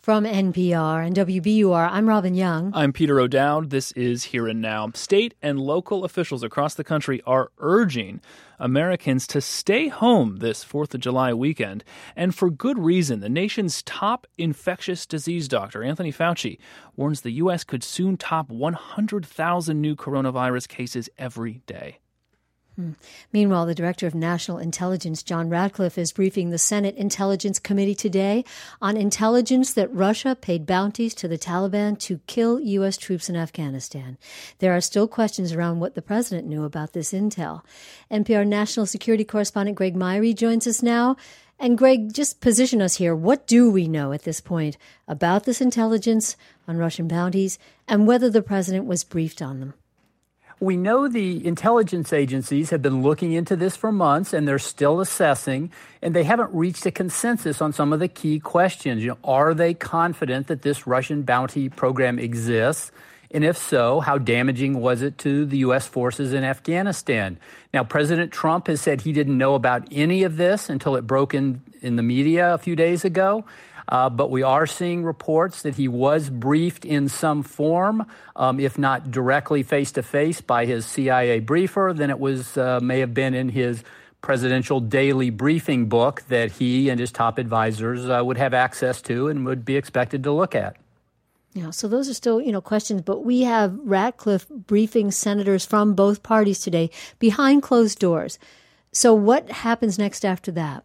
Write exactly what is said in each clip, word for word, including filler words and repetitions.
From N P R and W B U R, I'm Robin Young. I'm Peter O'Dowd. This is Here and Now. State and local officials across the country are urging Americans to stay home this fourth of July weekend, and for good reason. The nation's top infectious disease doctor, Anthony Fauci, warns the U S could soon top one hundred thousand new coronavirus cases every day. Hmm. Meanwhile, the Director of National Intelligence, John Ratcliffe, is briefing the Senate Intelligence Committee today on intelligence that Russia paid bounties to the Taliban to kill U S troops in Afghanistan. There are still questions around what the president knew about this intel. N P R national security correspondent Greg Myrie joins us now. And Greg, just position us here. What do we know at this point about this intelligence on Russian bounties and whether the president was briefed on them? We know the intelligence agencies have been looking into this for months, and they're still assessing, and they haven't reached a consensus on some of the key questions. You know, are they confident that this Russian bounty program exists? And if so, how damaging was it to the U S forces in Afghanistan? Now, President Trump has said he didn't know about any of this until it broke in, in the media a few days ago. Uh, but we are seeing reports that he was briefed in some form, um, if not directly face-to-face by his C I A briefer, then it was uh, may have been in his presidential daily briefing book that he and his top advisors uh, would have access to and would be expected to look at. Yeah, so those are still, you know, questions, but we have Ratcliffe briefing senators from both parties today behind closed doors. So what happens next after that?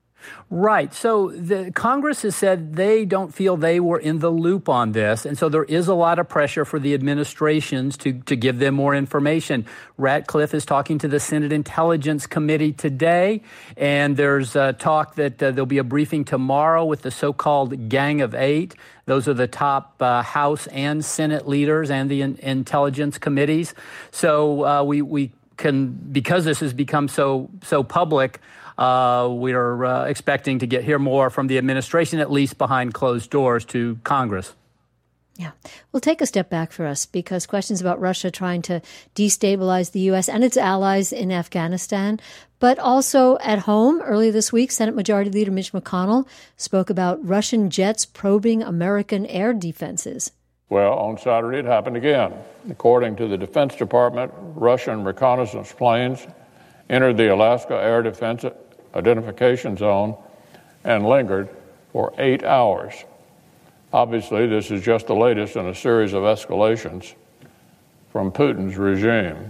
Right. So the Congress has said they don't feel they were in the loop on this. And so there is a lot of pressure for the administrations to, to give them more information. Ratcliffe is talking to the Senate Intelligence Committee today. And there's uh, talk that uh, there'll be a briefing tomorrow with the so-called Gang of Eight. Those are the top uh, House and Senate leaders and the in- intelligence committees. So uh, we, we can, because this has become so, so public, Uh, we are uh, expecting to get hear more from the administration, at least behind closed doors, to Congress. Yeah. Well, take a step back for us, because questions about Russia trying to destabilize the U S and its allies in Afghanistan, but also at home. Earlier this week, Senate Majority Leader Mitch McConnell spoke about Russian jets probing American air defenses. Well, on Saturday, it happened again. According to the Defense Department, Russian reconnaissance planes entered the Alaska Air Defense Identification Zone and lingered for eight hours. Obviously, this is just the latest in a series of escalations from Putin's regime.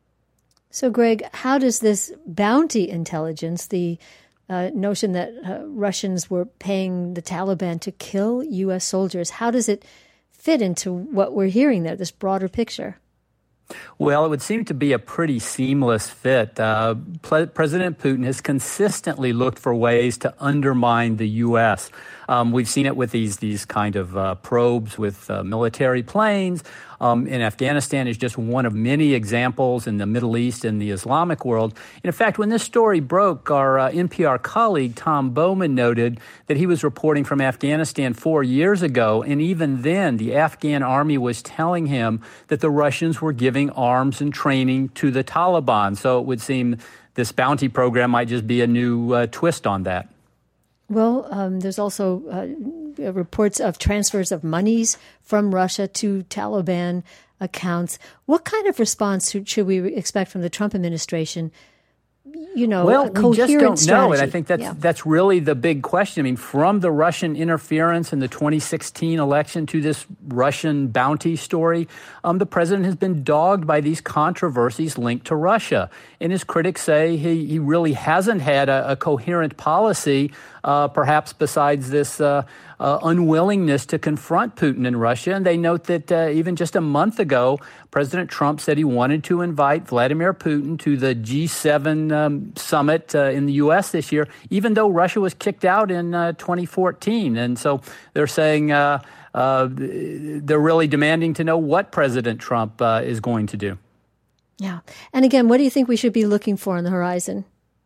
So, Greg, how does this bounty intelligence, the uh, notion that uh, Russians were paying the Taliban to kill U S soldiers, how does it fit into what we're hearing there, this broader picture? Well, it would seem to be a pretty seamless fit. Uh, Ple- President Putin has consistently looked for ways to undermine the U S. Um, we've seen it with these these kind of uh, probes with uh, military planes. Um, in Afghanistan is just one of many examples in the Middle East and the Islamic world. And in fact, when this story broke, our uh, N P R colleague Tom Bowman noted that he was reporting from Afghanistan four years ago, and even then the Afghan army was telling him that the Russians were giving arms and training to the Taliban. So it would seem this bounty program might just be a new uh, twist on that. Well, um, there's also uh, reports of transfers of monies from Russia to Taliban accounts. What kind of response should we expect from the Trump administration? You know, well, a coherent we just don't strategy. know, and I think that's yeah. that's really the big question. I mean, from the Russian interference in the twenty sixteen election to this Russian bounty story, um, the president has been dogged by these controversies linked to Russia. And his critics say he, he really hasn't had a, a coherent policy, uh, perhaps besides this uh, uh, unwillingness to confront Putin in Russia. And they note that uh, even just a month ago, President Trump said he wanted to invite Vladimir Putin to the G seven um, summit uh, in the U S this year, even though Russia was kicked out in uh, twenty fourteen. And so they're saying uh, uh, they're really demanding to know what President Trump uh, is going to do. Yeah. And again, what do you think we should be looking for on the horizon?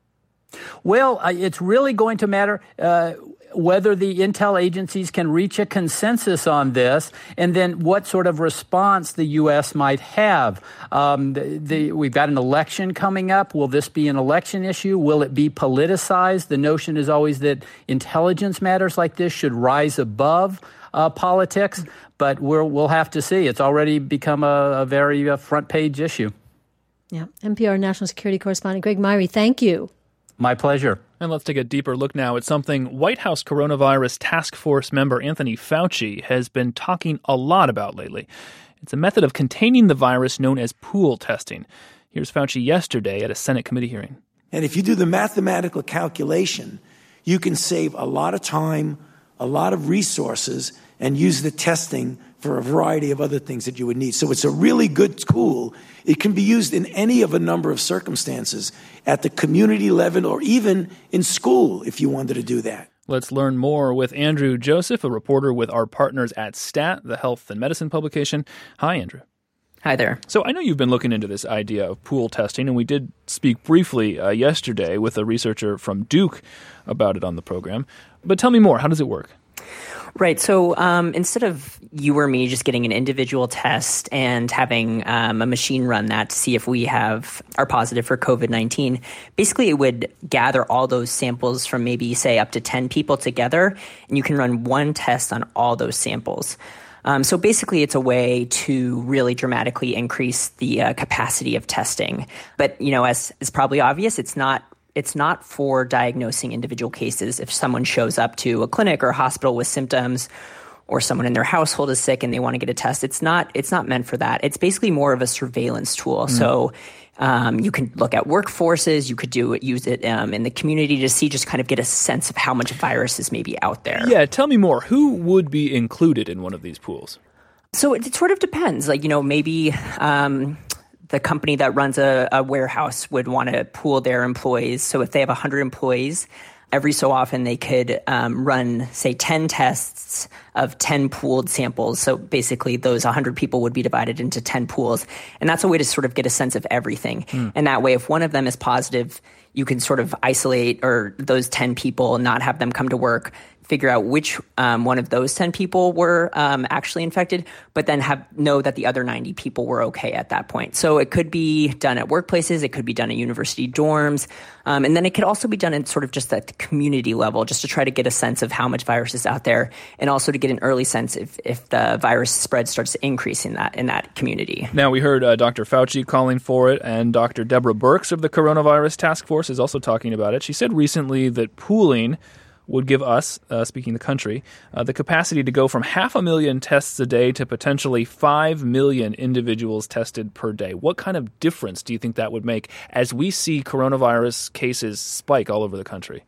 Well, uh, it's really going to matter uh, whether the intel agencies can reach a consensus on this, and then what sort of response the U S might have. Um, the, the, we've got an election coming up. Will this be an election issue? Will it be politicized? The notion is always that intelligence matters like this should rise above uh, politics, but we'll, we'll have to see. It's already become a, a very uh, front-page issue. Yeah. N P R national security correspondent Greg Myre, thank you. My pleasure. And let's take a deeper look now at something White House coronavirus task force member Anthony Fauci has been talking a lot about lately. It's a method of containing the virus known as pool testing. Here's Fauci yesterday at a Senate committee hearing. And if you do the mathematical calculation, you can save a lot of time, a lot of resources, and use the testing for a variety of other things that you would need. So it's a really good tool. It can be used in any of a number of circumstances, at the community level or even in school if you wanted to do that. Let's learn more with Andrew Joseph, a reporter with our partners at STAT, the health and medicine publication. Hi, Andrew. Hi there. So I know you've been looking into this idea of pool testing, and we did speak briefly uh, yesterday with a researcher from Duke about it on the program. But tell me more. How does it work? Right. So um, instead of you or me just getting an individual test and having um, a machine run that to see if we have are positive for COVID nineteen, basically it would gather all those samples from maybe, say, up to ten people together, and you can run one test on all those samples. Um, so basically, it's a way to really dramatically increase the uh, capacity of testing. But, you know, as is probably obvious, it's not It's not for diagnosing individual cases. If someone shows up to a clinic or a hospital with symptoms, or someone in their household is sick and they want to get a test, it's not it's not meant for that. It's basically more of a surveillance tool. Mm. So um, you can look at workforces. You could do it, use it um, in the community to see, just kind of get a sense of how much virus is maybe out there. Yeah, tell me more. Who would be included in one of these pools? So it, it sort of depends. Like, you know, maybe Um, the company that runs a, a warehouse would want to pool their employees. So if they have one hundred employees, every so often they could um, run, say, ten tests of ten pooled samples. So basically those one hundred people would be divided into ten pools. And that's a way to sort of get a sense of everything. Mm. And that way, if one of them is positive, you can sort of isolate or those ten people, not have them come to work, figure out which um, one of those ten people were um, actually infected, but then have know that the other ninety people were okay at that point. So it could be done at workplaces, it could be done at university dorms, um, and then it could also be done at sort of just at the community level, just to try to get a sense of how much virus is out there, and also to get an early sense if, if the virus spread starts to increase in that in that community. Now, we heard uh, Doctor Fauci calling for it, and Doctor Deborah Birx of the Coronavirus Task Force is also talking about it. She said recently that pooling would give us, uh, speaking the country, uh, the capacity to go from half a million tests a day to potentially five million individuals tested per day. What kind of difference do you think that would make as we see coronavirus cases spike all over the country?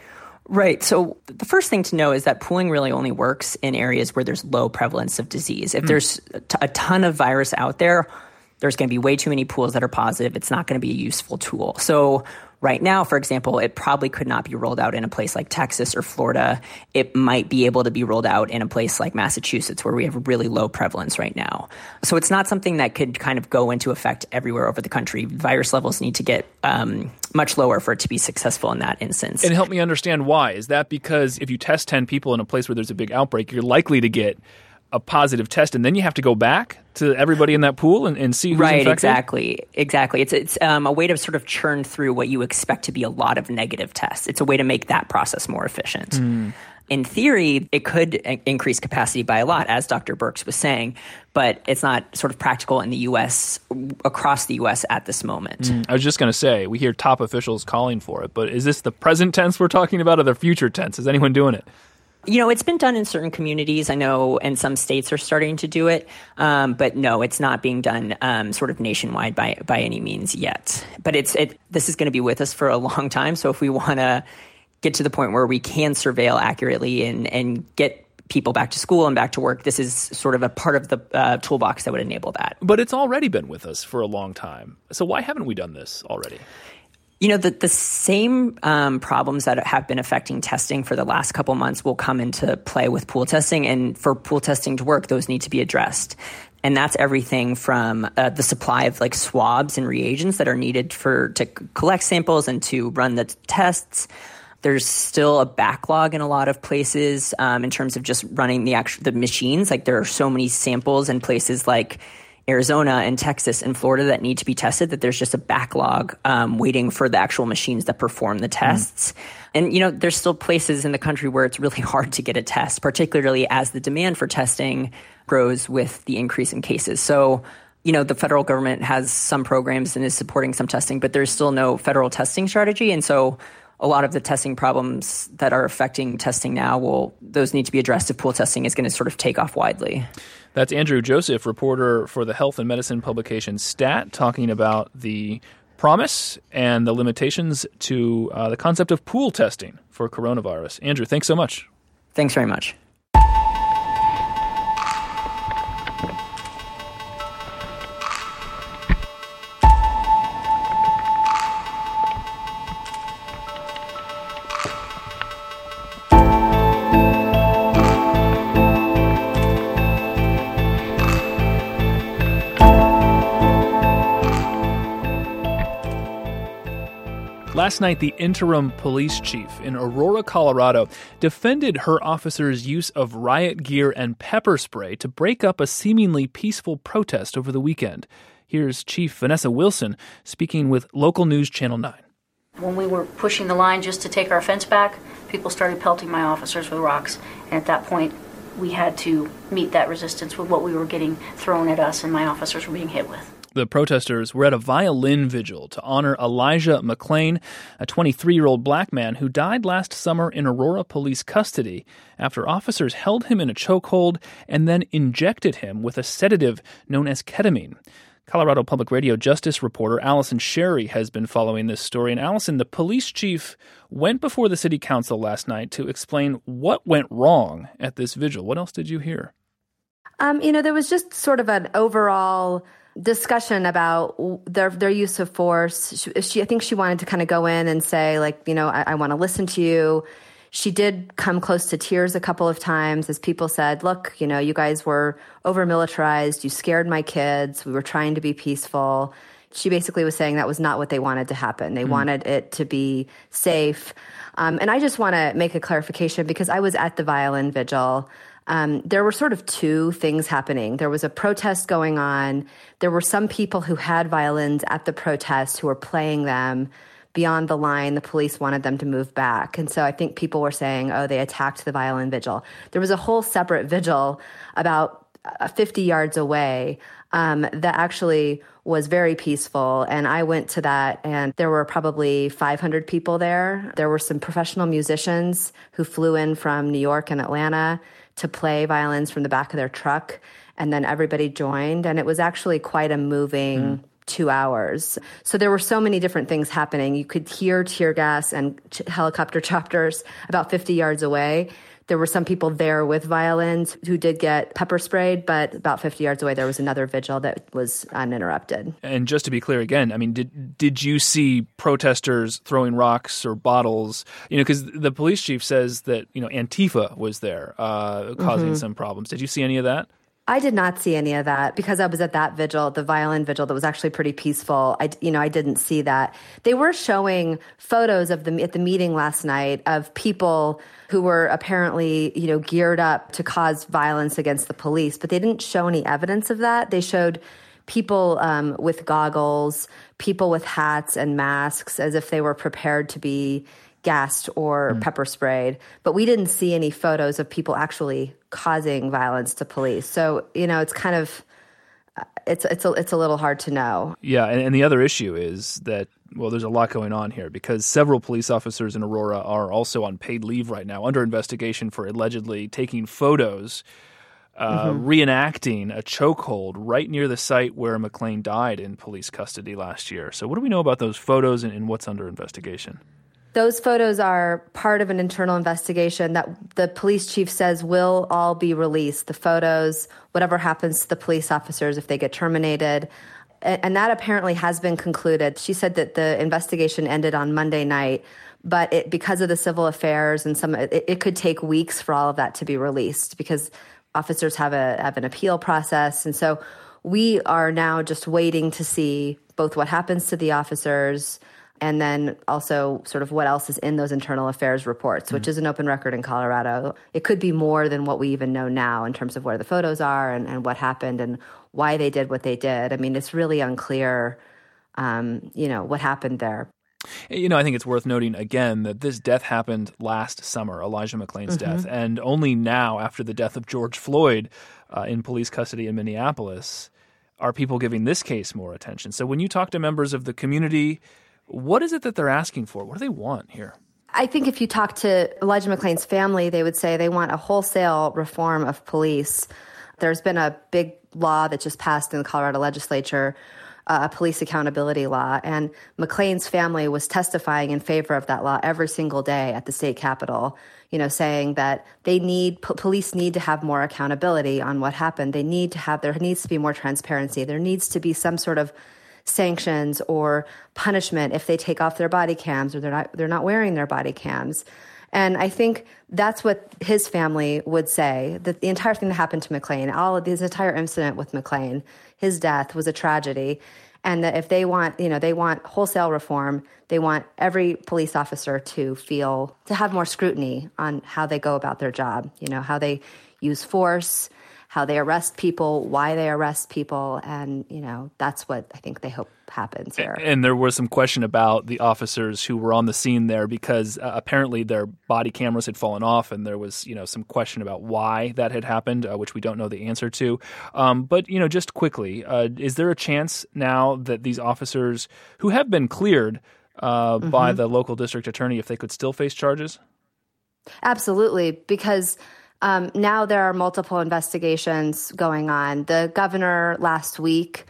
Right. So the first thing to know is that pooling really only works in areas where there's low prevalence of disease. If mm. there's a, t- a ton of virus out there, there's going to be way too many pools that are positive. It's not going to be a useful tool. So right now, for example, it probably could not be rolled out in a place like Texas or Florida. It might be able to be rolled out in a place like Massachusetts, where we have a really low prevalence right now. So it's not something that could kind of go into effect everywhere over the country. Virus levels need to get um, much lower for it to be successful in that instance. And help me understand why. Is that because if you test ten people in a place where there's a big outbreak, you're likely to get a positive test, and then you have to go back to everybody in that pool and, and see who's right, infected? exactly. Exactly. It's it's um, a way to sort of churn through what you expect to be a lot of negative tests. It's a way to make that process more efficient. Mm. In theory, it could increase capacity by a lot, as Doctor Birx was saying, but it's not sort of practical in the U S, across the U S at this moment. Mm. I was just going to say, we hear top officials calling for it, but is this the present tense we're talking about or the future tense? Is anyone doing it? You know, it's been done in certain communities, I know, and some states are starting to do it. Um, but no, it's not being done um, sort of nationwide by by any means yet. But it's it. This is going to be with us for a long time. So if we want to get to the point where we can surveil accurately and, and get people back to school and back to work, this is sort of a part of the uh, toolbox that would enable that. But it's already been with us for a long time. So why haven't we done this already? You know, the, the same um, problems that have been affecting testing for the last couple months will come into play with pool testing. And for pool testing to work, those need to be addressed. And that's everything from uh, the supply of like swabs and reagents that are needed for to collect samples and to run the tests. There's still a backlog in a lot of places um, in terms of just running the actual the machines. Like there are so many samples in places like Arizona and Texas and Florida that need to be tested, that there's just a backlog um, waiting for the actual machines that perform the tests. Mm. And, you know, there's still places in the country where it's really hard to get a test, particularly as the demand for testing grows with the increase in cases. So, you know, the federal government has some programs and is supporting some testing, but there's still no federal testing strategy. And so a lot of the testing problems that are affecting testing now, will those need to be addressed if pool testing is going to sort of take off widely. That's Andrew Joseph, reporter for the health and medicine publication STAT, talking about the promise and the limitations to uh, the concept of pool testing for coronavirus. Andrew, thanks so much. Thanks very much. Last night, the interim police chief in Aurora, Colorado, defended her officers' use of riot gear and pepper spray to break up a seemingly peaceful protest over the weekend. Here's Chief Vanessa Wilson speaking with Local News Channel nine. When we were pushing the line just to take our fence back, people started pelting my officers with rocks. And at that point, we had to meet that resistance with what we were getting thrown at us and my officers were being hit with. The protesters were at a violin vigil to honor Elijah McClain, a twenty-three-year-old black man who died last summer in Aurora police custody after officers held him in a chokehold and then injected him with a sedative known as ketamine. Colorado Public Radio Justice reporter Allison Sherry has been following this story. And Allison, the police chief went before the city council last night to explain what went wrong at this vigil. What else did you hear? Um, you know, there was just sort of an overall discussion about their their use of force. She, she I think she wanted to kind of go in and say, like, you know, I, I want to listen to you. She did come close to tears a couple of times as people said, look, you know, you guys were over-militarized. You scared my kids. We were trying to be peaceful. She basically was saying that was not what they wanted to happen. They mm. wanted it to be safe. Um, and I just want to make a clarification because I was at the violin vigil. Um, there were sort of two things happening. There was a protest going on. There were some people who had violins at the protest who were playing them beyond the line. The police wanted them to move back. And so I think people were saying, oh, they attacked the violin vigil. There was a whole separate vigil about fifty yards away um, that actually was very peaceful. And I went to that, and there were probably five hundred people there. There were some professional musicians who flew in from New York and Atlanta to play violins from the back of their truck, and then everybody joined, and it was actually quite a moving mm. two hours. So there were so many different things happening. You could hear tear gas and ch- helicopter chopters about fifty yards away. There were some people there with violins who did get pepper sprayed, but about fifty yards away, there was another vigil that was uninterrupted. And just to be clear again, I mean, did did you see protesters throwing rocks or bottles? You know, because the police chief says that, you know, Antifa was there uh, causing mm-hmm. some problems. Did you see any of that? I did not see any of that because I was at that vigil, the violin vigil that was actually pretty peaceful. I, you know, I didn't see that. They were showing photos of the at the meeting last night of people who were apparently, you know, geared up to cause violence against the police, but they didn't show any evidence of that. They showed people um, with goggles, people with hats and masks as if they were prepared to be gassed or mm. pepper sprayed, but we didn't see any photos of people actually causing violence to police. So, you know, it's kind of, it's it's a, it's a little hard to know. Yeah, and, and the other issue is that, well, there's a lot going on here because several police officers in Aurora are also on paid leave right now under investigation for allegedly taking photos Uh, mm-hmm. reenacting a chokehold right near the site where McClain died in police custody last year. So what do we know about those photos and, and what's under investigation? Those photos are part of an internal investigation that the police chief says will all be released. The photos, whatever happens to the police officers if they get terminated. And that apparently has been concluded. She said that the investigation ended on Monday night, but it, because of the civil affairs and some, it, it could take weeks for all of that to be released because officers have a have an appeal process. And so we are now just waiting to see both what happens to the officers, and then also sort of what else is in those internal affairs reports, which mm. is an open record in Colorado. It could be more than what we even know now in terms of where the photos are and, and what happened and why they did what they did. I mean, it's really unclear, um, you know, what happened there. You know, I think it's worth noting again that this death happened last summer, Elijah McClain's mm-hmm. death, and only now, after the death of George Floyd uh, in police custody in Minneapolis, are people giving this case more attention. So when you talk to members of the community, what is it that they're asking for? What do they want here? I think if you talk to Elijah McClain's family, they would say they want a wholesale reform of police. There's been a big law that just passed in the Colorado legislature, uh, a police accountability law, and McClain's family was testifying in favor of that law every single day at the state capitol, you know, saying that they need, p- police need to have more accountability on what happened. They need to have, there needs to be more transparency. There needs to be some sort of sanctions or punishment if they take off their body cams or they're not, they're not wearing their body cams. And I think that's what his family would say, that the entire thing that happened to McClain, all of this entire incident with McClain, his death was a tragedy. And that if they want, you know, they want wholesale reform, they want every police officer to feel, to have more scrutiny on how they go about their job, you know, how they use force, how they arrest people, why they arrest people. And, you know, that's what I think they hope happens here. And there was some question about the officers who were on the scene there because uh, apparently their body cameras had fallen off, and there was, you know, some question about why that had happened, uh, which we don't know the answer to. Um, but, you know, just quickly, uh, is there a chance now that these officers who have been cleared uh, mm-hmm. by the local district attorney, if they could still face charges? Absolutely, because Um, now there are multiple investigations going on. The governor last week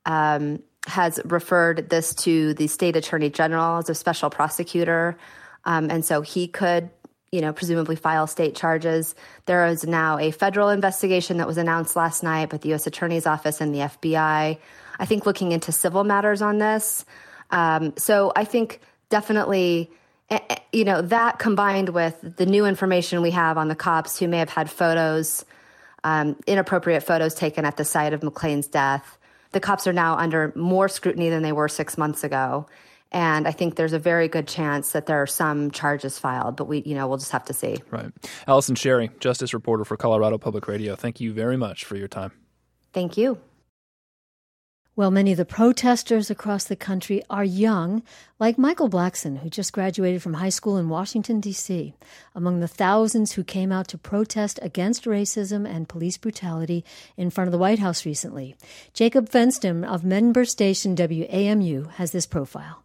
um, has referred this to the state attorney general as a special prosecutor. Um, and so he could, you know, presumably file state charges. There is now a federal investigation that was announced last night by the U S Attorney's Office and the F B I, I think looking into civil matters on this. Um, so I think definitely, you know, that combined with the new information we have on the cops who may have had photos, um, inappropriate photos taken at the site of McClain's death, the cops are now under more scrutiny than they were six months ago. And I think there's a very good chance that there are some charges filed, but we, you know, we'll just have to see. Right. Allison Sherry, Justice reporter for Colorado Public Radio. Thank you very much for your time. Thank you. Well, many of the protesters across the country are young, like Michael Blackson, who just graduated from high school in Washington, D C Among the thousands who came out to protest against racism and police brutality in front of the White House recently. Jacob Fenston of member station W A M U has this profile.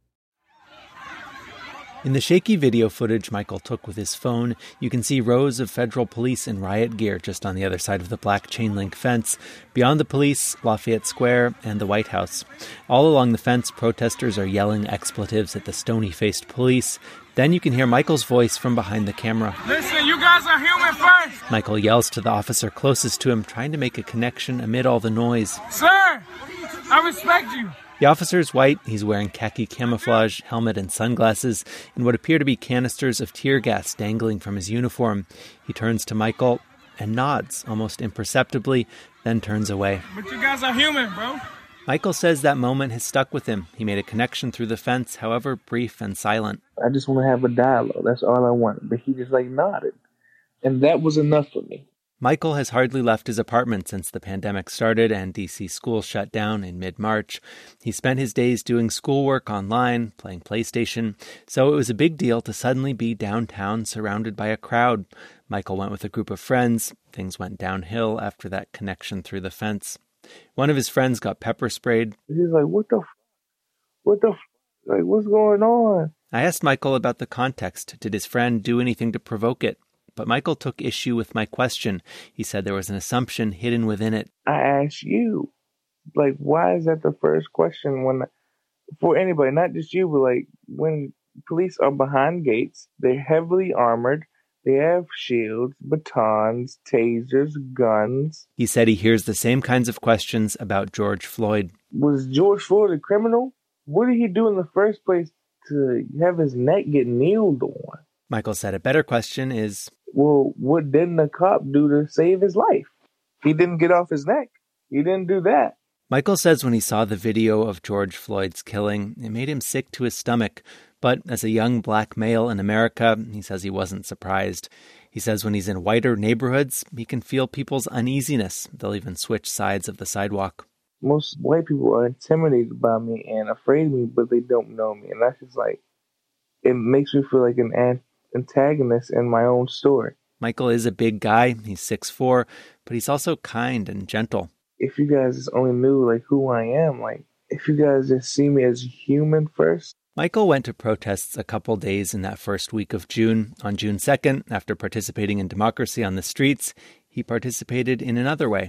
In the shaky video footage Michael took with his phone, you can see rows of federal police in riot gear just on the other side of the black chain-link fence. Beyond the police, Lafayette Square and the White House. All along the fence, protesters are yelling expletives at the stony-faced police. Then you can hear Michael's voice from behind the camera. Listen, you guys are human first! Michael yells to the officer closest to him, trying to make a connection amid all the noise. Sir, I respect you. The officer's white. He's wearing khaki camouflage, helmet, and sunglasses, and what appear to be canisters of tear gas dangling from his uniform. He turns to Michael and nods, almost imperceptibly, then turns away. But you guys are human, bro. Michael says that moment has stuck with him. He made a connection through the fence, however brief and silent. I just want to have a dialogue. That's all I want. But he just like nodded. And that was enough for me. Michael has hardly left his apartment since the pandemic started and D C schools shut down in mid-March. He spent his days doing schoolwork online, playing PlayStation, so it was a big deal to suddenly be downtown surrounded by a crowd. Michael went with a group of friends. Things went downhill after that connection through the fence. One of his friends got pepper sprayed. He's like, what the f-? What the f-? Like, what's going on? I asked Michael about the context. Did his friend do anything to provoke it? But Michael took issue with my question. He said there was an assumption hidden within it. I asked you, like, why is that the first question when, for anybody, not just you, but like when police are behind gates, they're heavily armored, they have shields, batons, tasers, guns. He said he hears the same kinds of questions about George Floyd. Was George Floyd a criminal? What did he do in the first place to have his neck get kneeled on? Michael said a better question is, well, what didn't the cop do to save his life? He didn't get off his neck. He didn't do that. Michael says when he saw the video of George Floyd's killing, it made him sick to his stomach. But as a young black male in America, he says he wasn't surprised. He says when he's in whiter neighborhoods, he can feel people's uneasiness. They'll even switch sides of the sidewalk. Most white people are intimidated by me and afraid of me, but they don't know me. And that's just like, it makes me feel like an antagonist in my own story. Michael is a big guy. He's six foot four, but he's also kind and gentle. If you guys just only knew like who I am, like if you guys just see me as human first. Michael went to protests a couple days in that first week of June. On June second, after participating in democracy on the streets, he participated in another way.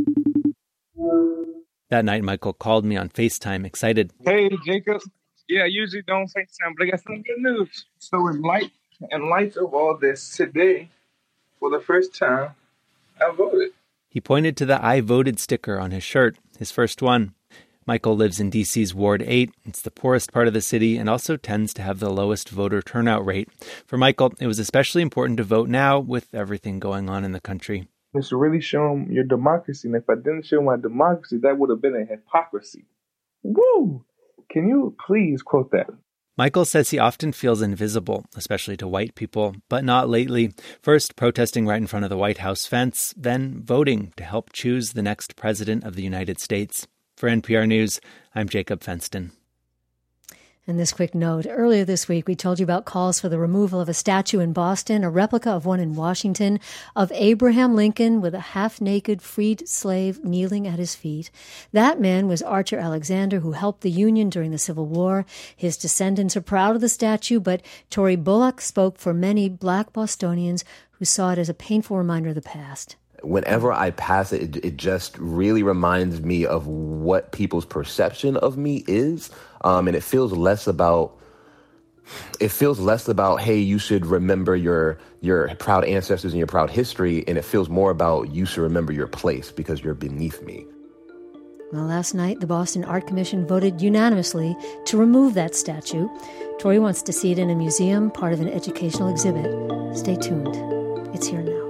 That night, Michael called me on FaceTime, excited. Hey, Jacob. Yeah, I usually don't FaceTime, but I got some good news. So in light, in light of all this, today, for the first time, I voted. He pointed to the I voted sticker on his shirt, his first one. Michael lives in D C's Ward eight. It's the poorest part of the city and also tends to have the lowest voter turnout rate. For Michael, it was especially important to vote now with everything going on in the country. It's to really show them your democracy. And if I didn't show my democracy, that would have been a hypocrisy. Woo! Can you please quote that? Michael says he often feels invisible, especially to white people, but not lately. First, protesting right in front of the White House fence, then voting to help choose the next president of the United States. For N P R News, I'm Jacob Fenston. And this quick note, earlier this week, we told you about calls for the removal of a statue in Boston, a replica of one in Washington, of Abraham Lincoln with a half-naked freed slave kneeling at his feet. That man was Archer Alexander, who helped the Union during the Civil War. His descendants are proud of the statue, but Tory Bullock spoke for many black Bostonians who saw it as a painful reminder of the past. Whenever I pass it, it, it just really reminds me of what people's perception of me is. Um, and it feels less about, it feels less about, hey, you should remember your your proud ancestors and your proud history. And it feels more about you should remember your place because you're beneath me. Well, last night, the Boston Art Commission voted unanimously to remove that statue. Tory wants to see it in a museum, part of an educational exhibit. Stay tuned. It's here now.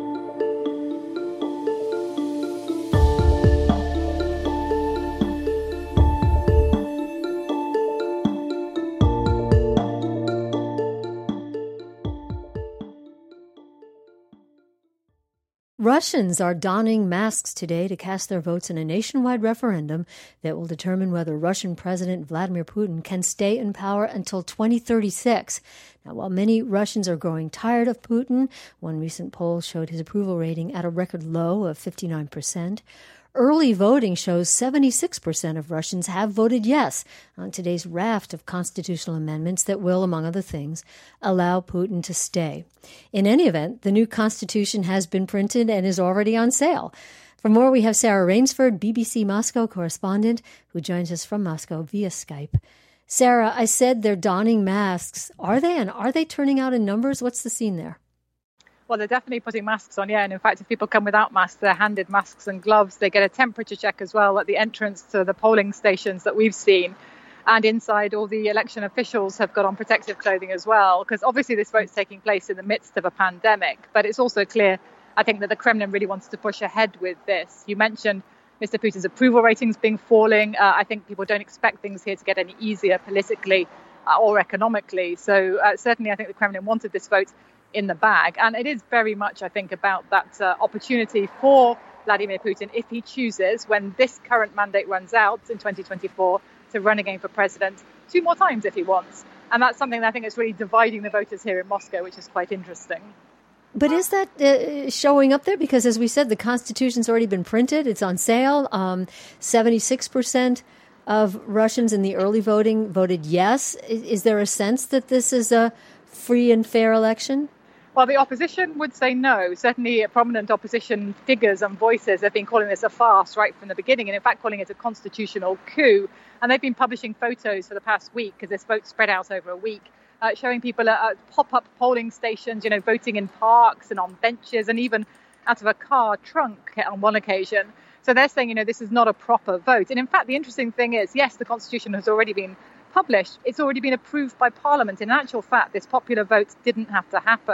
Russians are donning masks today to cast their votes in a nationwide referendum that will determine whether Russian President Vladimir Putin can stay in power until twenty thirty-six. Now, while many Russians are growing tired of Putin, one recent poll showed his approval rating at a record low of fifty-nine percent. Early voting shows seventy-six percent of Russians have voted yes on today's raft of constitutional amendments that will, among other things, allow Putin to stay. In any event, the new constitution has been printed and is already on sale. For more, we have Sarah Rainsford, B B C Moscow correspondent, who joins us from Moscow via Skype. Sarah, I said they're donning masks. Are they, and are they turning out in numbers? What's the scene there? Well, they're definitely putting masks on, yeah. And in fact, if people come without masks, they're handed masks and gloves. They get a temperature check as well at the entrance to the polling stations that we've seen. And inside, all the election officials have got on protective clothing as well, because obviously this vote's taking place in the midst of a pandemic. But it's also clear, I think, that the Kremlin really wants to push ahead with this. You mentioned Mister Putin's approval ratings being falling. Uh, I think people don't expect things here to get any easier politically uh, or economically. So uh, certainly, I think the Kremlin wanted this vote in the bag. And it is very much, I think, about that uh, opportunity for Vladimir Putin, if he chooses, when this current mandate runs out in twenty twenty-four, to run again for president two more times if he wants. And that's something that I think is really dividing the voters here in Moscow, which is quite interesting. But is that uh, showing up there? Because as we said, the Constitution's already been printed. It's on sale. Um, seventy-six percent of Russians in the early voting voted yes. Is, is there a sense that this is a free and fair election? Well, the opposition would say no. Certainly prominent opposition figures and voices have been calling this a farce right from the beginning, and in fact calling it a constitutional coup. And they've been publishing photos for the past week, because this vote spread out over a week, uh, showing people at, at pop-up polling stations, you know, voting in parks and on benches and even out of a car trunk on one occasion. So they're saying, you know, this is not a proper vote. And in fact, the interesting thing is, yes, the Constitution has already been published. It's already been approved by Parliament. In actual fact, this popular vote didn't have to happen.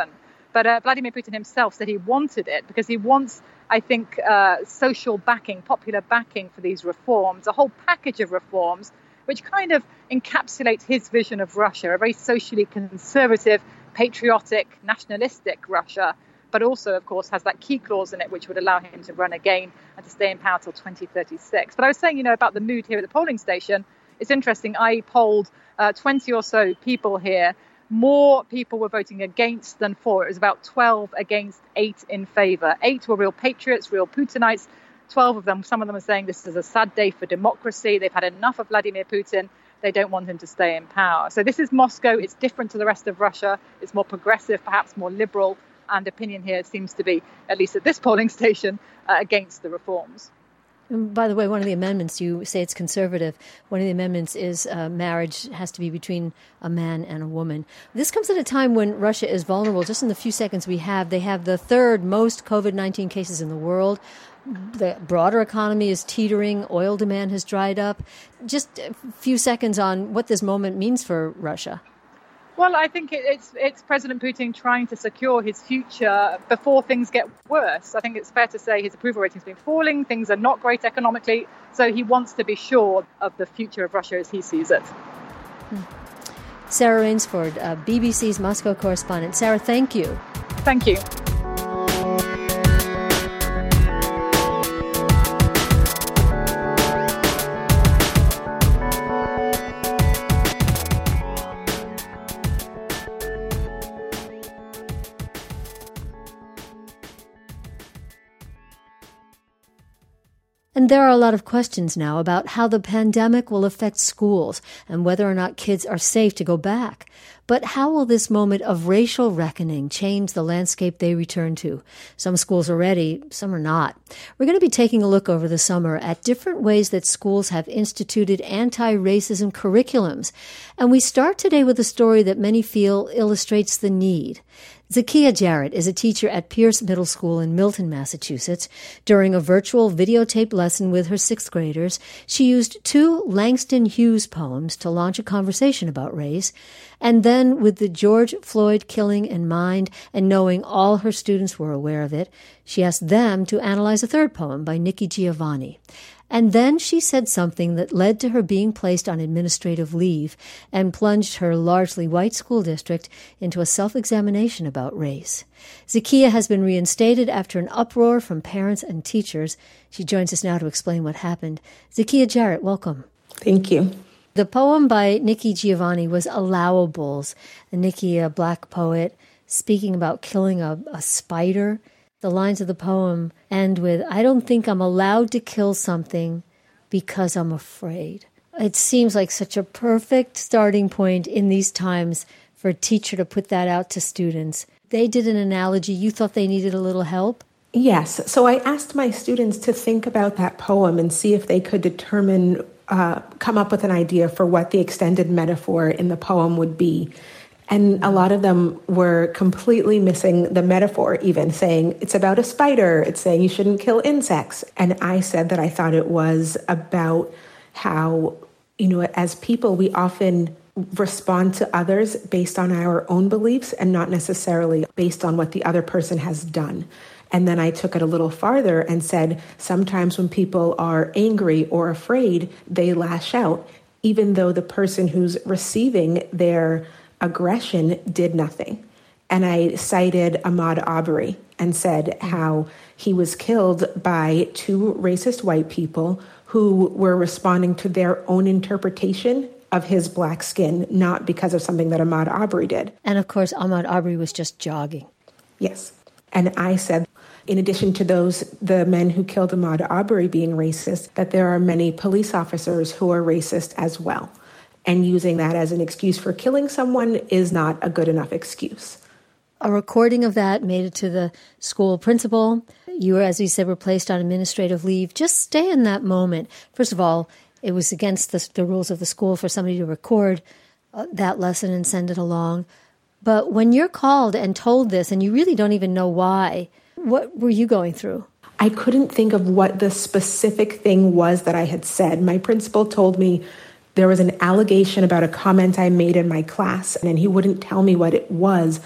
But uh, Vladimir Putin himself said he wanted it because he wants, I think, uh, social backing, popular backing for these reforms, a whole package of reforms, which kind of encapsulates his vision of Russia, a very socially conservative, patriotic, nationalistic Russia, but also, of course, has that key clause in it which would allow him to run again and to stay in power till twenty thirty-six. But I was saying, you know, about the mood here at the polling station. It's interesting. I polled uh, twenty or so people here. More people were voting against than for. It was about twelve against, eight in favor. Eight were real patriots, real Putinites. twelve of them, some of them are saying this is a sad day for democracy. They've had enough of Vladimir Putin. They don't want him to stay in power. So this is Moscow. It's different to the rest of Russia. It's more progressive, perhaps more liberal. And opinion here seems to be, at least at this polling station, uh, against the reforms. And by the way, one of the amendments, you say it's conservative. One of the amendments is uh, marriage has to be between a man and a woman. This comes at a time when Russia is vulnerable. Just in the few seconds we have, they have the third most covid nineteen cases in the world. The broader economy is teetering. Oil demand has dried up. Just a few seconds on what this moment means for Russia. Well, I think it's it's President Putin trying to secure his future before things get worse. I think it's fair to say his approval rating's been falling. Things are not great economically. So he wants to be sure of the future of Russia as he sees it. Sarah Rainsford, uh, B B C's Moscow correspondent. Sarah, thank you. Thank you. And there are a lot of questions now about how the pandemic will affect schools and whether or not kids are safe to go back. But how will this moment of racial reckoning change the landscape they return to? Some schools are ready, some are not. We're going to be taking a look over the summer at different ways that schools have instituted anti-racism curriculums. And we start today with a story that many feel illustrates the need. Zakiya Jarrett is a teacher at Pierce Middle School in Milton, Massachusetts. During a virtual videotaped lesson with her sixth graders, she used two Langston Hughes poems to launch a conversation about race. And then, with the George Floyd killing in mind and knowing all her students were aware of it, she asked them to analyze a third poem by Nikki Giovanni. And then she said something that led to her being placed on administrative leave and plunged her largely white school district into a self-examination about race. Zakiya has been reinstated after an uproar from parents and teachers. She joins us now to explain what happened. Zakiya Jarrett, welcome. Thank you. The poem by Nikki Giovanni was Allowables. Nikki, a black poet, speaking about killing a, a spider. The lines of the poem end with, I don't think I'm allowed to kill something because I'm afraid. It seems like such a perfect starting point in these times for a teacher to put that out to students. They did an analogy. You thought they needed a little help? Yes. So I asked my students to think about that poem and see if they could determine, uh, come up with an idea for what the extended metaphor in the poem would be. And a lot of them were completely missing the metaphor, even saying it's about a spider. It's saying you shouldn't kill insects. And I said that I thought it was about how, you know, as people, we often respond to others based on our own beliefs and not necessarily based on what the other person has done. And then I took it a little farther and said, sometimes when people are angry or afraid, they lash out, even though the person who's receiving their aggression did nothing. And I cited Ahmaud Arbery and said how he was killed by two racist white people who were responding to their own interpretation of his black skin, not because of something that Ahmaud Arbery did. And of course, Ahmaud Arbery was just jogging. Yes. And I said, in addition to those, the men who killed Ahmaud Arbery being racist, that there are many police officers who are racist as well. And using that as an excuse for killing someone is not a good enough excuse. A recording of that made it to the school principal. You were, as we said, were placed on administrative leave. Just stay in that moment. First of all, it was against the, the rules of the school for somebody to record uh, that lesson and send it along. But when you're called and told this, and you really don't even know why, what were you going through? I couldn't think of what the specific thing was that I had said. My principal told me there was an allegation about a comment I made in my class, and he wouldn't tell me what it was.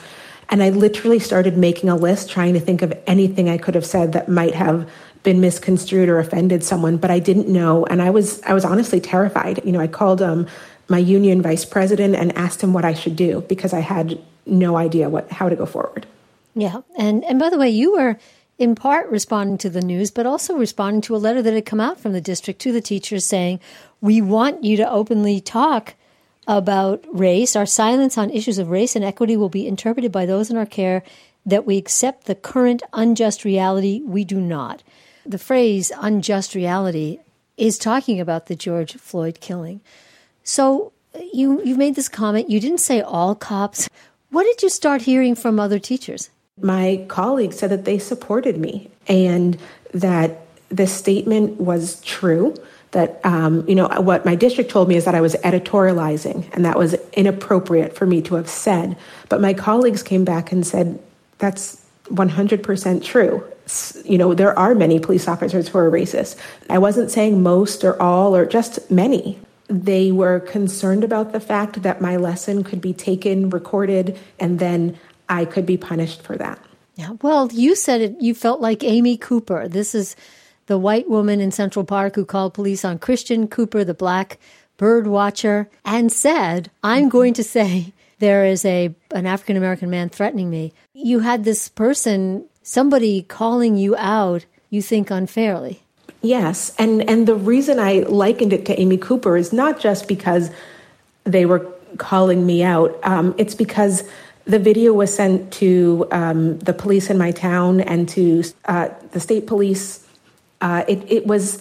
And I literally started making a list, trying to think of anything I could have said that might have been misconstrued or offended someone, but I didn't know. And I was I was honestly terrified. You know, I called um, my union vice president and asked him what I should do because I had no idea what how to go forward. Yeah. And, and by the way, you were in part responding to the news, but also responding to a letter that had come out from the district to the teachers saying, we want you to openly talk about race. Our silence on issues of race and equity will be interpreted by those in our care that we accept the current unjust reality. We do not. The phrase unjust reality is talking about the George Floyd killing. So you, you made this comment. You didn't say all cops. What did you start hearing from other teachers? My colleagues said that they supported me and that the statement was true. That, um, you know, what my district told me is that I was editorializing and that was inappropriate for me to have said. But my colleagues came back and said, that's one hundred percent true. You know, there are many police officers who are racist. I wasn't saying most or all or just many. They were concerned about the fact that my lesson could be taken, recorded, and then I could be punished for that. Yeah, well, you said it, you felt like Amy Cooper. This is the white woman in Central Park who called police on Christian Cooper, the black bird watcher, and said, I'm going to say there is a an African-American man threatening me. You had this person, somebody calling you out, you think unfairly. Yes, and, and the reason I likened it to Amy Cooper is not just because they were calling me out. Um, it's because the video was sent to um, the police in my town and to uh, the state police. Uh, it, it was,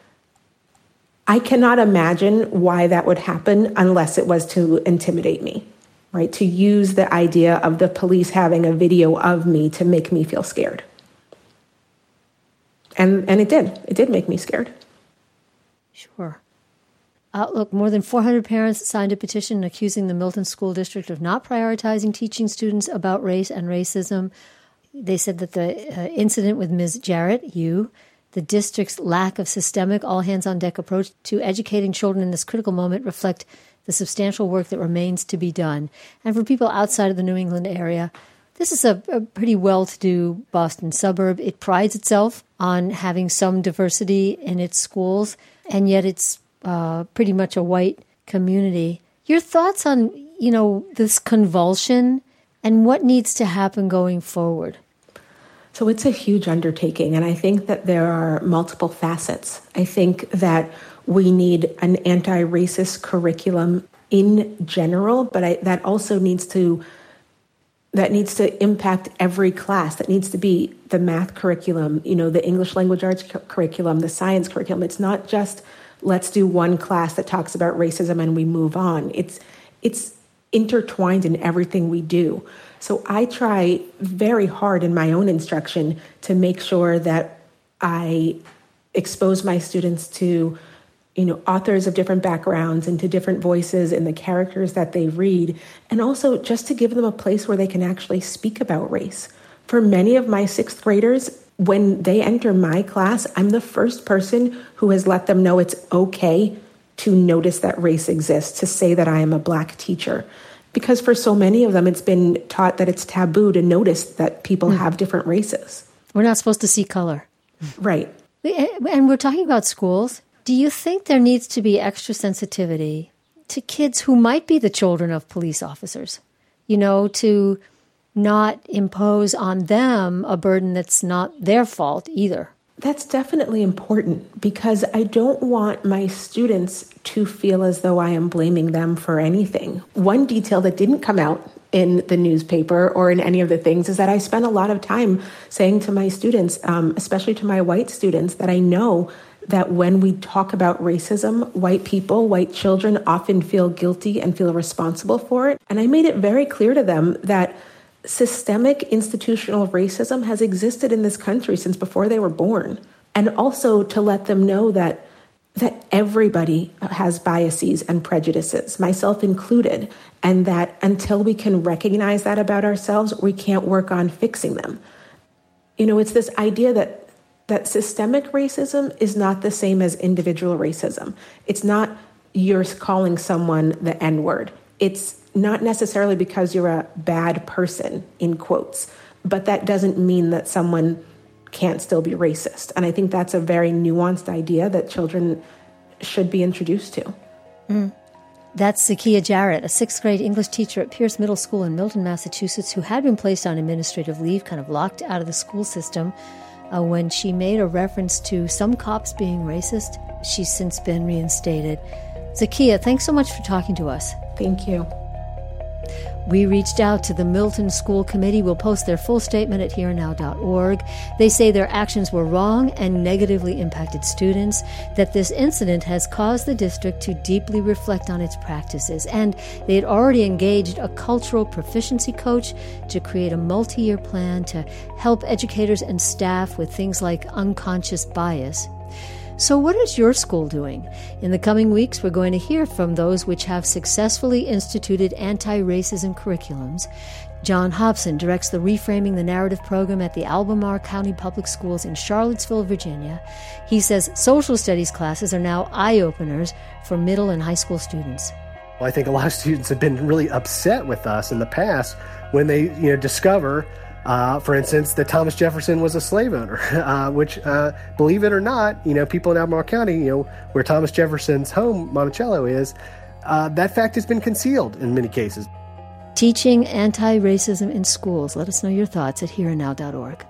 I cannot imagine why that would happen unless it was to intimidate me, right? To use the idea of the police having a video of me to make me feel scared. And and it did. It did make me scared. Sure. Uh, look, more than four hundred parents signed a petition accusing the Milton School District of not prioritizing teaching students about race and racism. They said that the uh, incident with Miz Jarrett, you, the district's lack of systemic all-hands-on-deck approach to educating children in this critical moment reflect the substantial work that remains to be done. And for people outside of the New England area, this is a, a pretty well-to-do Boston suburb. It prides itself on having some diversity in its schools, and yet it's uh, pretty much a white community. Your thoughts on, you know, this convulsion and what needs to happen going forward? So it's a huge undertaking, and I think that there are multiple facets. I think that we need an anti-racist curriculum in general, but I, that also needs to that needs to impact every class. That needs to be the math curriculum, you know, the English language arts cu- curriculum, the science curriculum. It's not just let's do one class that talks about racism and we move on. It's it's intertwined in everything we do. So I try very hard in my own instruction to make sure that I expose my students to, you know, authors of different backgrounds and to different voices in the characters that they read, and also just to give them a place where they can actually speak about race. For many of my sixth graders, when they enter my class, I'm the first person who has let them know it's okay to notice that race exists, to say that I am a black teacher. Because for so many of them, it's been taught that it's taboo to notice that people mm. have different races. We're not supposed to see color. Right. And we're talking about schools. Do you think there needs to be extra sensitivity to kids who might be the children of police officers? You know, to not impose on them a burden that's not their fault either. That's definitely important because I don't want my students to feel as though I am blaming them for anything. One detail that didn't come out in the newspaper or in any of the things is that I spent a lot of time saying to my students, um, especially to my white students, that I know that when we talk about racism, white people, white children often feel guilty and feel responsible for it. And I made it very clear to them that systemic institutional racism has existed in this country since before they were born. And also to let them know that that everybody has biases and prejudices, myself included, and that until we can recognize that about ourselves, we can't work on fixing them. You know, it's this idea that that systemic racism is not the same as individual racism. It's not you're calling someone the N-word. It's not necessarily because you're a bad person, in quotes, but that doesn't mean that someone can't still be racist. And I think that's a very nuanced idea that children should be introduced to. Mm. That's Zakiya Jarrett, a sixth grade English teacher at Pierce Middle School in Milton, Massachusetts, who had been placed on administrative leave, kind of locked out of the school system, uh, when she made a reference to some cops being racist. She's since been reinstated. Zakiya, thanks so much for talking to us. Thank you. We reached out to the Milton School Committee. We'll post their full statement at here now dot org. They say their actions were wrong and negatively impacted students, that this incident has caused the district to deeply reflect on its practices, and they had already engaged a cultural proficiency coach to create a multi-year plan to help educators and staff with things like unconscious bias. So what is your school doing? In the coming weeks, we're going to hear from those which have successfully instituted anti-racism curriculums. John Hobson directs the Reframing the Narrative program at the Albemarle County Public Schools in Charlottesville, Virginia. He says social studies classes are now eye-openers for middle and high school students. Well, I think a lot of students have been really upset with us in the past when they, you know, discover Uh, for instance, that Thomas Jefferson was a slave owner, uh, which, uh, believe it or not, you know, people in Albemarle County, you know, where Thomas Jefferson's home, Monticello, is, uh, that fact has been concealed in many cases. Teaching anti-racism in schools. Let us know your thoughts at here and now dot org.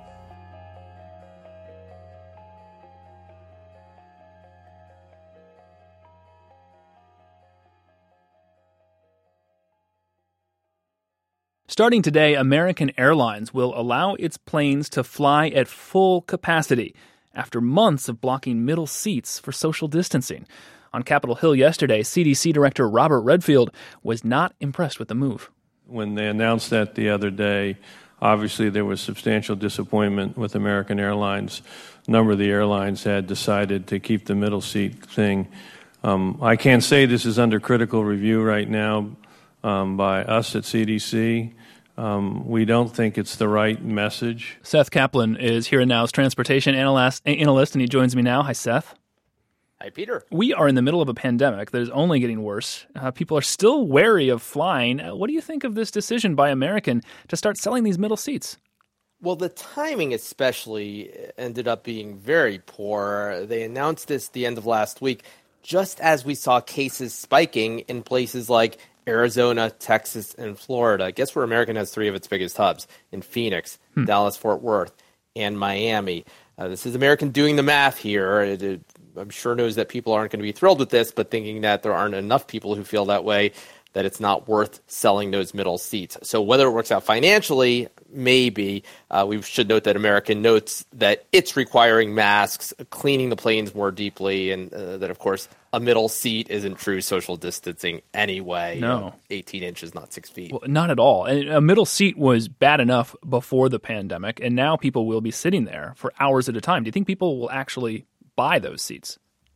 Starting today, American Airlines will allow its planes to fly at full capacity after months of blocking middle seats for social distancing. On Capitol Hill yesterday, C D C Director Robert Redfield was not impressed with the move. When they announced that the other day, obviously there was substantial disappointment with American Airlines. A number of the airlines had decided to keep the middle seat thing. Um, I can't say this is under critical review right now um, by us at C D C. Um, we don't think it's the right message. Seth Kaplan is Here and Now's transportation analyst, analyst, and he joins me now. Hi, Seth. Hi, Peter. We are in the middle of a pandemic that is only getting worse. Uh, people are still wary of flying. Uh, what do you think of this decision by American to start selling these middle seats? Well, the timing especially ended up being very poor. They announced this the end of last week, just as we saw cases spiking in places like Arizona, Texas, and Florida. Guess where American has three of its biggest hubs? In Phoenix, hmm. Dallas, Fort Worth, and Miami. Uh, this is American doing the math here. It, it, I'm sure knows that people aren't going to be thrilled with this, but thinking that there aren't enough people who feel that way, that it's not worth selling those middle seats. So whether it works out financially, maybe. Uh, we should note that American notes that it's requiring masks, cleaning the planes more deeply, and uh, that, of course, a middle seat isn't true social distancing anyway. No. You know, eighteen inches, not six feet. Well, not at all. And a middle seat was bad enough before the pandemic, and now people will be sitting there for hours at a time. Do you think people will actually buy those seats?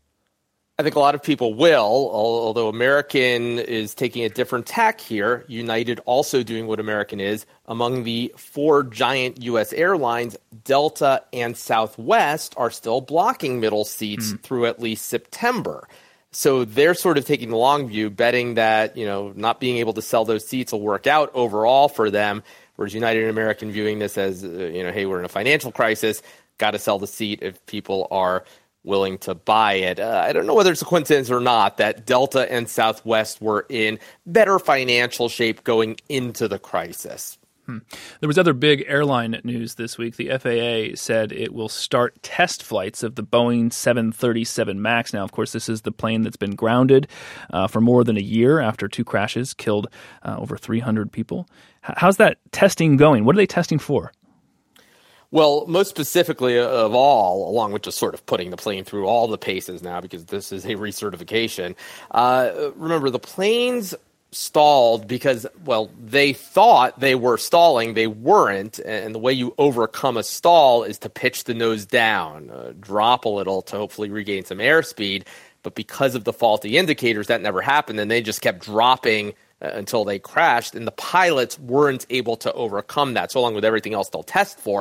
I think a lot of people will, although American is taking a different tack here. United also doing what American is. Among the four giant U S airlines, Delta and Southwest are still blocking middle seats mm. through at least September. So they're sort of taking the long view, betting that, you know, not being able to sell those seats will work out overall for them, whereas United and American viewing this as, uh, you know, hey, we're in a financial crisis, got to sell the seat if people are willing to buy it. Uh, I don't know whether it's a coincidence or not that Delta and Southwest were in better financial shape going into the crisis. Hmm. There was other big airline news this week. The F A A said it will start test flights of the Boeing seven thirty-seven MAX. Now, of course, this is the plane that's been grounded uh, for more than a year after two crashes killed uh, over three hundred people. H- how's that testing going? What are they testing for? Well, most specifically of all, along with just sort of putting the plane through all the paces now, because this is a recertification, uh, remember the planes stalled because, well, they thought they were stalling. They weren't. And the way you overcome a stall is to pitch the nose down, uh, drop a little to hopefully regain some airspeed. But because of the faulty indicators, that never happened, and they just kept dropping uh, until they crashed. And the pilots weren't able to overcome that. So along with everything else they'll test for,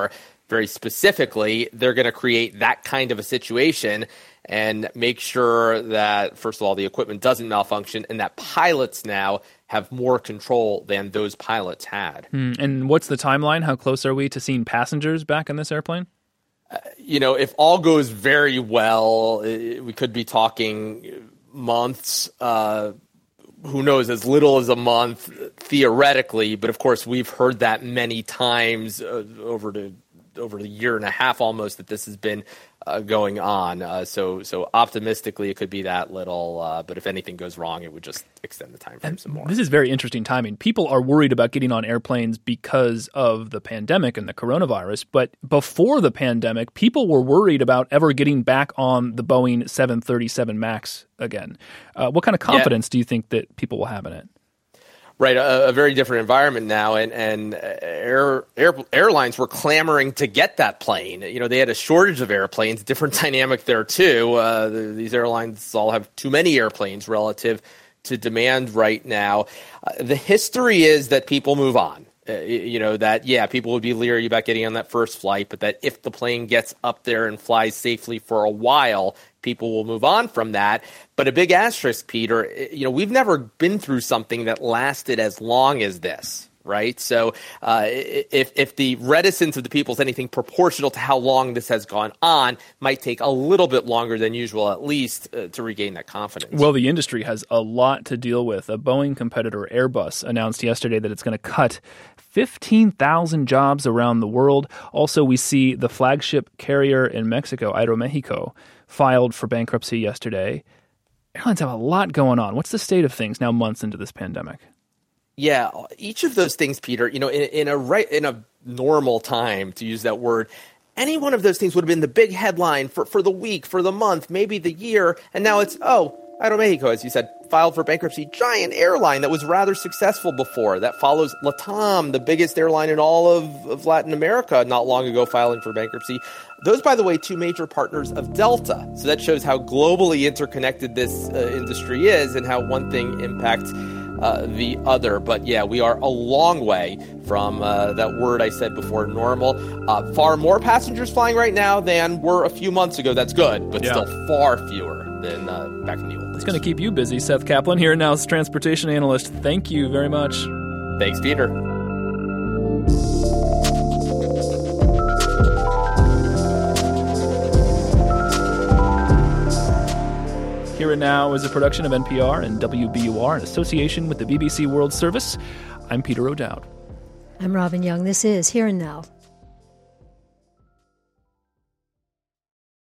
very specifically, they're going to create that kind of a situation and make sure that, first of all, the equipment doesn't malfunction and that pilots now have more control than those pilots had. Hmm. And what's the timeline? How close are we to seeing passengers back in this airplane? Uh, you know, if all goes very well, it, we could be talking months, uh, who knows, as little as a month theoretically. But of course, we've heard that many times uh, over the over the year and a half almost that this has been uh, going on. Uh, so so optimistically, it could be that little. Uh, but if anything goes wrong, it would just extend the time frame some more. This is very interesting timing. People are worried about getting on airplanes because of the pandemic and the coronavirus. But before the pandemic, people were worried about ever getting back on the Boeing seven thirty-seven MAX again. Uh, what kind of confidence yeah. do you think that people will have in it? Right, a, a very different environment now, and and air, air airlines were clamoring to get that plane. You know, they had a shortage of airplanes. Different dynamic there too. Uh, the, these airlines all have too many airplanes relative to demand right now. Uh, the history is that people move on. Uh, you know, that, yeah, people would be leery about getting on that first flight, but that if the plane gets up there and flies safely for a while, people will move on from that. But a big asterisk, Peter, you know, we've never been through something that lasted as long as this, right? So uh, if if the reticence of the people is anything proportional to how long this has gone on, might take a little bit longer than usual, at least, uh, to regain that confidence. Well, the industry has a lot to deal with. A Boeing competitor, Airbus, announced yesterday that it's going to cut fifteen thousand jobs around the world. Also, we see the flagship carrier in Mexico, Aeromexico, filed for bankruptcy yesterday. Airlines have a lot going on. What's the state of things now months into this pandemic? Yeah, each of those things, Peter, you know, in, in a right in a normal time, to use that word, any one of those things would have been the big headline for, for the week, for the month, maybe the year. And now it's, oh, Aeromexico, as you said, filed for bankruptcy. Giant airline that was rather successful before. That follows LATAM, the biggest airline in all of, of Latin America, not long ago filing for bankruptcy. Those, by the way, two major partners of Delta. So that shows how globally interconnected this uh, industry is and how one thing impacts uh, the other. But yeah, we are a long way from uh, that word I said before, normal. Uh, far more passengers flying right now than were a few months ago. That's good, but yeah. still far fewer than uh, back in the old days. It's going to keep you busy. Seth Kaplan here, Now's transportation analyst. Thank you very much. Thanks, Peter. Here and Now is a production of N P R and W B U R in association with the B B C World Service. I'm Peter O'Dowd. I'm Robin Young. This is Here and Now.